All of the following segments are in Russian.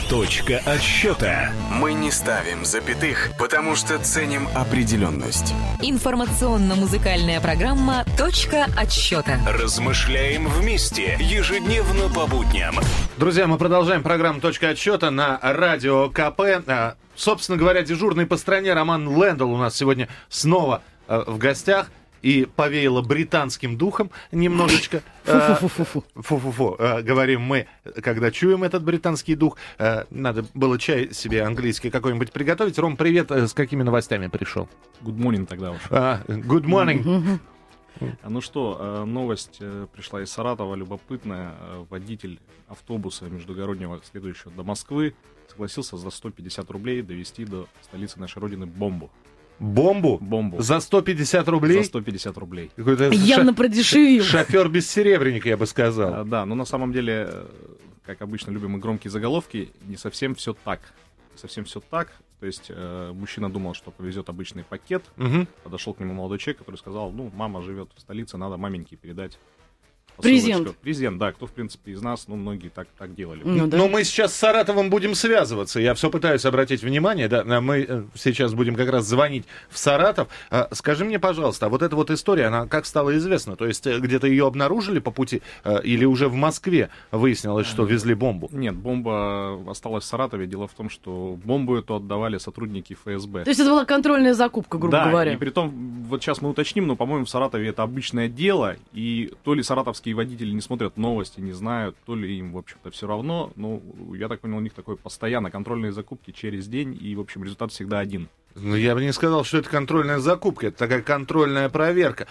Точка отсчета. Мы не ставим запятых, потому что ценим определенность. Информационно-музыкальная программа «Точка отсчета». Размышляем вместе ежедневно по будням. Друзья, мы продолжаем программу «Точка отсчета» на радио КП. Собственно говоря, дежурный по стране Роман Лэндл у нас сегодня снова в гостях. И повеяло британским духом немножечко. Фу-фу-фу, говорим мы, когда чуем этот британский дух. Надо было чай себе английский какой-нибудь приготовить. Ром, привет. С какими новостями пришел? Good morning тогда уж. Good morning. Ну что, новость пришла из Саратова, любопытная. Водитель автобуса междугороднего, следующего до Москвы, согласился за 150 рублей довести до столицы нашей родины бомбу. Бомбу? Бомбу. За 150 рублей? За 150 рублей. Явно продешевил. Шофер без серебряника, я бы сказал. Да, но на самом деле, как обычно любим мы громкие заголовки, не совсем все так. То есть мужчина думал, что повезет обычный пакет. Подошел к нему молодой человек, который сказал, мама живет в столице, надо маменьке передать посылочку. Презент, да, кто, в принципе, из нас, многие так делали. Но мы сейчас с Саратовым будем связываться. Я все пытаюсь обратить внимание, да, мы сейчас будем как раз звонить в Саратов. Скажи мне, пожалуйста, а вот эта вот история, она как стала известна? То есть где-то ее обнаружили по пути или уже в Москве выяснилось, что везли бомбу? Нет, бомба осталась в Саратове. Дело в том, что бомбу эту отдавали сотрудники ФСБ. То есть это была контрольная закупка, грубо говоря. Да, и притом, вот сейчас мы уточним, но, по-моему, в Саратове это обычное дело, и то ли саратовские водители не смотрят новости, не знают, то ли им, в общем-то, все равно. Я так понял, у них такое постоянно контрольные закупки через день, и, в общем, результат всегда один. Я бы не сказал, что это контрольная закупка, это такая контрольная проверка.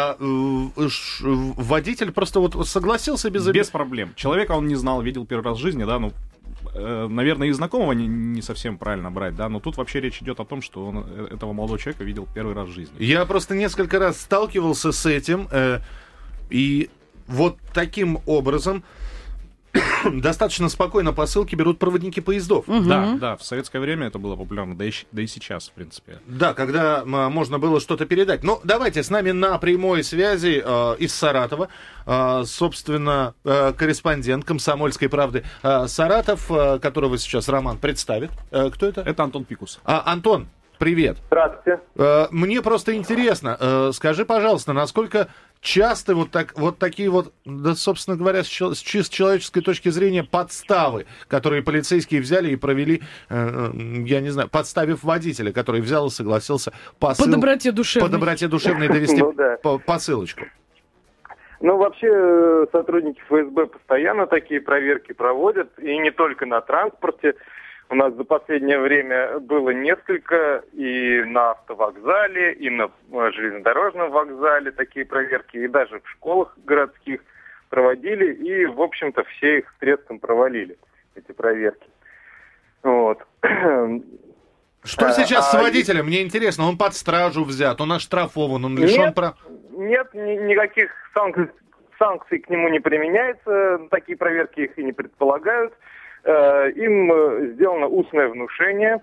Водитель просто вот согласился без проблем. Человека он не знал, видел первый раз в жизни, да, наверное, и знакомого не совсем правильно брать, да, но тут вообще речь идет о том, что он этого молодого человека видел первый раз в жизни. Я просто несколько раз сталкивался с этим, и вот таким образом достаточно спокойно посылки берут проводники поездов. Да, в советское время это было популярно, да и сейчас, в принципе. Да, когда можно было что-то передать. Ну, давайте, с нами на прямой связи из Саратова, собственно, корреспондент «Комсомольской правды» Саратов, которого сейчас Роман представит. Кто это? Это Антон Пикус. Антон, привет. Здравствуйте. Мне просто интересно, скажи, пожалуйста, насколько часто вот такие вот, да, собственно говоря, с человеческой точки зрения, подставы, которые полицейские взяли и провели, я не знаю, подставив водителя, который взял и согласился по доброте душевной довести посылочку. Вообще, сотрудники ФСБ постоянно такие проверки проводят, и не только на транспорте. У нас за последнее время было несколько и на автовокзале, и на железнодорожном вокзале такие проверки, и даже в школах городских проводили, и, в общем-то, все их с треском провалили, эти проверки. Вот. Что сейчас с водителем? Мне интересно, он под стражу взят, он оштрафован, он лишен прав? Нет, никаких санкций к нему не применяется, такие проверки их и не предполагают. Им сделано устное внушение,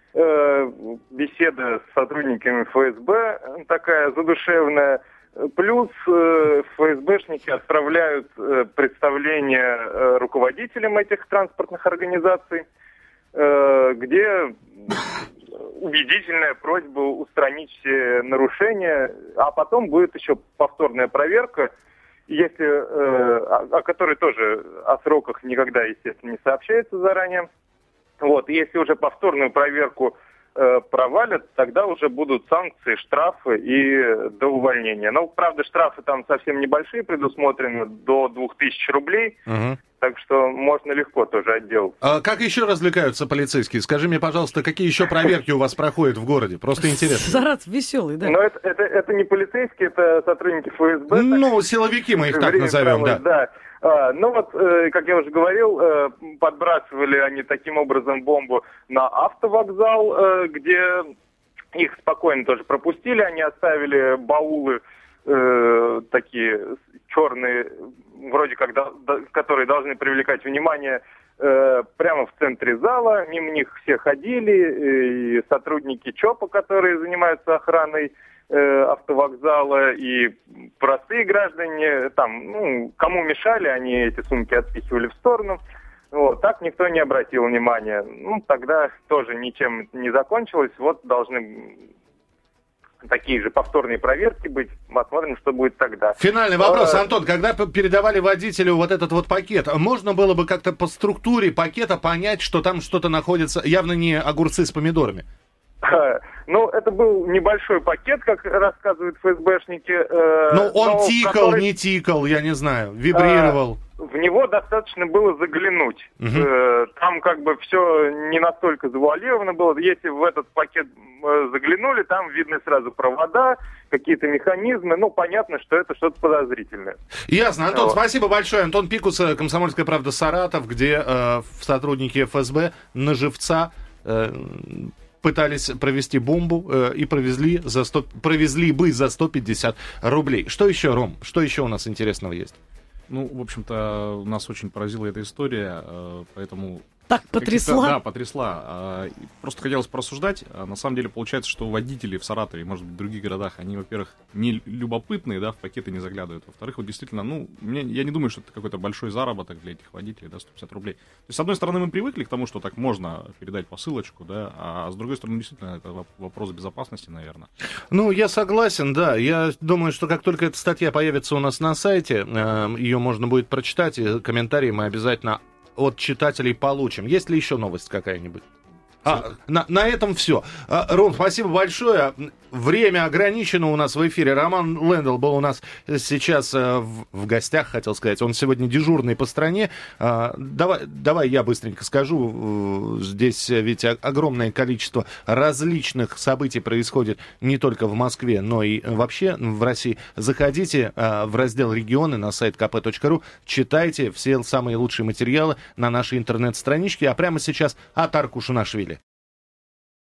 беседа с сотрудниками ФСБ такая задушевная, плюс ФСБшники отправляют представление руководителям этих транспортных организаций, где убедительная просьба устранить все нарушения, а потом будет еще повторная проверка, если, о которой тоже о сроках никогда, естественно, не сообщается заранее. Вот, если уже повторную проверку провалят, тогда уже будут санкции, штрафы и до увольнения. Правда, штрафы там совсем небольшие предусмотрены, до 2000 рублей. Так что можно легко тоже отделаться. А как еще развлекаются полицейские? Скажи мне, пожалуйста, какие еще проверки у вас проходят в городе? Просто интересно. Саратов веселый, да? Но это не полицейские, это сотрудники ФСБ. Силовики мы их так назовем, да. Как я уже говорил, подбрасывали они таким образом бомбу на автовокзал, где их спокойно тоже пропустили. Они оставили баулы такие черные, вроде как, которые должны привлекать внимание, прямо в центре зала. Мимо них все ходили, и сотрудники ЧОПа, которые занимаются охраной автовокзала, и простые граждане, кому мешали, они эти сумки отпихивали в сторону. Вот, так никто не обратил внимания. Ну, тогда тоже ничем не закончилось. Вот должны такие же повторные проверки быть. Посмотрим, что будет тогда. Финальный вопрос, Антон. Когда передавали водителю вот этот вот пакет, можно было бы как-то по структуре пакета понять, что там что-то находится, явно не огурцы с помидорами? Ну, это был небольшой пакет, как рассказывают ФСБшники. Ну, он тикал, не тикал, я не знаю, вибрировал. В него достаточно было заглянуть. Там как бы все не настолько завуалировано было. Если в этот пакет заглянули, там видны сразу провода, какие-то механизмы. Ну, понятно, что это что-то подозрительное. Ясно. Антон, спасибо большое. Антон Пикус, «Комсомольская правда», Саратов, где сотрудники ФСБ на живца пытались провести бомбу и провезли бы за 150 рублей. Что еще, Ром? Что еще у нас интересного есть? Ну, в общем-то, нас очень поразила эта история, поэтому... Так потрясла? Да, потрясла. Просто хотелось порассуждать. На самом деле получается, что водители в Саратове, может быть, в других городах, они, во-первых, не любопытные, да, в пакеты не заглядывают. Во-вторых, вот действительно, я не думаю, что это какой-то большой заработок для этих водителей, да, 150 рублей. То есть, с одной стороны, мы привыкли к тому, что так можно передать посылочку, да, а с другой стороны, действительно, это вопрос безопасности, наверное. Ну, я согласен, да. Я думаю, что как только эта статья появится у нас на сайте, ее можно будет прочитать, и комментарии мы обязательно от читателей получим. Есть ли еще новость какая-нибудь? На этом все. Ром, спасибо большое. Время ограничено у нас в эфире. Роман Лэндл был у нас сейчас в гостях, хотел сказать. Он сегодня дежурный по стране. Давай я быстренько скажу. Здесь ведь огромное количество различных событий происходит не только в Москве, но и вообще в России. Заходите в раздел «Регионы» на сайт kp.ru, читайте все самые лучшие материалы на нашей интернет-страничке. А прямо сейчас Атар Кушанашвили.